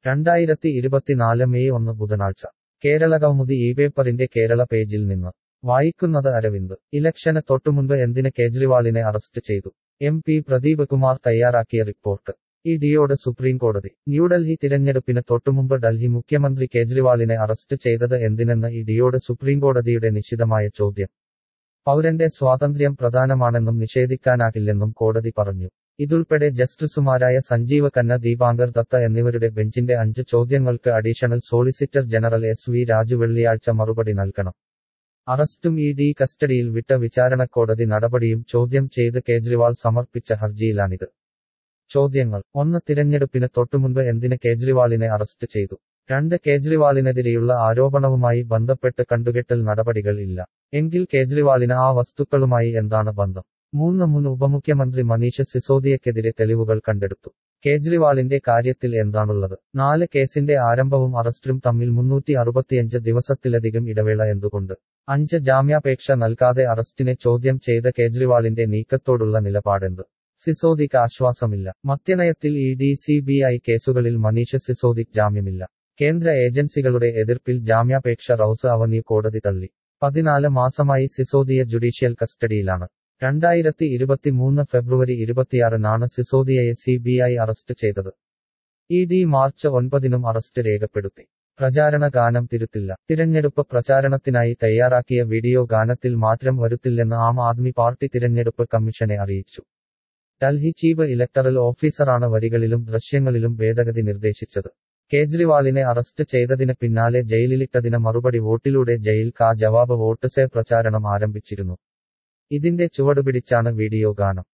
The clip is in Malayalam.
2024 മെയ് 1 ബുധനാഴ്ച കേരളകൗമുദി ഈ പേപ്പറിന്റെ കേരള പേജിൽ നിന്ന് വായിക്കുന്നത് അരവിന്ദ്. ഇലക്ഷന് തൊട്ടുമുൻപ് എന്തിന് കേജ്രിവാളിനെ അറസ്റ്റ് ചെയ്തു? MP പ്രദീപ് കുമാർ തയ്യാറാക്കിയ റിപ്പോർട്ട്. ഇഡിയോട് സുപ്രീംകോടതി. ന്യൂഡൽഹി തിരഞ്ഞെടുപ്പിന് തൊട്ടുമുമ്പ് ഡൽഹി മുഖ്യമന്ത്രി കേജ്രിവാളിനെ അറസ്റ്റ് ചെയ്തത് എന്തിനെന്ന് ഇഡിയോട് സുപ്രീംകോടതിയുടെ നിശിതമായ ചോദ്യം. പൗരന്റെ സ്വാതന്ത്ര്യം പ്രധാനമാണെന്നും നിഷേധിക്കാനാകില്ലെന്നും കോടതി പറഞ്ഞു. ഇതുൾപ്പെടെ ജസ്റ്റിസുമാരായ സഞ്ജീവ് ഖന്ന, ദീപാങ്കർ ദത്ത എന്നിവരുടെ ബെഞ്ചിന്റെ 5 ചോദ്യങ്ങൾക്ക് additional solicitor general SV Raju വെള്ളിയാഴ്ച മറുപടി നൽകണം. അറസ്റ്റും ED കസ്റ്റഡിയിൽ വിട്ട വിചാരണക്കോടതി നടപടിയും ചോദ്യം ചെയ്ത് കേജ്രിവാൾ സമർപ്പിച്ച ഹർജിയിലാണിത്. ചോദ്യങ്ങൾ: 1. തിരഞ്ഞെടുപ്പിന് തൊട്ടുമുൻപ് എന്തിന് കേജ്രിവാളിനെ അറസ്റ്റ് ചെയ്തു? 2. കേജ്രിവാളിനെതിരെയുള്ള ആരോപണവുമായി ബന്ധപ്പെട്ട് കണ്ടുകെട്ടൽ നടപടികൾ ഇല്ല എങ്കിൽ കേജ്രിവാളിന് ആ വസ്തുക്കളുമായി എന്താണ് ബന്ധം? 3. മുൻ ഉപമുഖ്യമന്ത്രി മനീഷ് സിസോദിയക്കെതിരെ തെളിവുകൾ കണ്ടെടുത്തു. കേജ്രിവാളിന്റെ കാര്യത്തിൽ എന്താണുള്ളത്? 4. കേസിന്റെ ആരംഭവും അറസ്റ്റും തമ്മിൽ 365 ദിവസത്തിലധികം ഇടവേള എന്തുകൊണ്ട്? 5. ജാമ്യാപേക്ഷ നൽകാതെ അറസ്റ്റിനെ ചോദ്യം ചെയ്ത കേജ്രിവാളിന്റെ നീക്കത്തോടുള്ള നിലപാടെന്ത്? സിസോദിക്ക് ആശ്വാസമില്ല. മദ്യനയത്തിൽ ED CBI കേസുകളിൽ മനീഷ് സിസോദിക്ക് ജാമ്യമില്ല. കേന്ദ്ര ഏജൻസികളുടെ എതിർപ്പിൽ ജാമ്യാപേക്ഷ റൌസ് അവന്യൂ കോടതി തള്ളി. 14 മാസമായി സിസോദിയ ജുഡീഷ്യൽ കസ്റ്റഡിയിലാണ്. 2023 ഫെബ്രുവരി 26-നാണ് സിസോദിയയെ CBI അറസ്റ്റ് ചെയ്തത്. ED മാർച്ച് 9-നും അറസ്റ്റ് രേഖപ്പെടുത്തി. പ്രചാരണ ഗാനം തിരുത്തില്ല. തിരഞ്ഞെടുപ്പ് പ്രചാരണത്തിനായി തയ്യാറാക്കിയ വീഡിയോ ഗാനത്തിൽ മാറ്റം വരുത്തില്ലെന്ന് ആം ആദ്മി പാർട്ടി തിരഞ്ഞെടുപ്പ് കമ്മീഷനെ അറിയിച്ചു. ഡൽഹി ചീഫ് ഇലക്ടറൽ ഓഫീസറാണ് വരികളിലും ദൃശ്യങ്ങളിലും ഭേദഗതി നിർദ്ദേശിച്ചത്. കേജ്രിവാളിനെ അറസ്റ്റ് ചെയ്തതിന് പിന്നാലെ ജയിലിലിട്ടതിന് മറുപടി വോട്ടിലൂടെ ജയിൽ കാ ജവാബ് വോട്ട് സേ പ്രചാരണം ആരംഭിച്ചിരുന്നു. ഇതിന്റെ ചുവടുപിടിച്ചാണ് വീഡിയോ ഗാനം.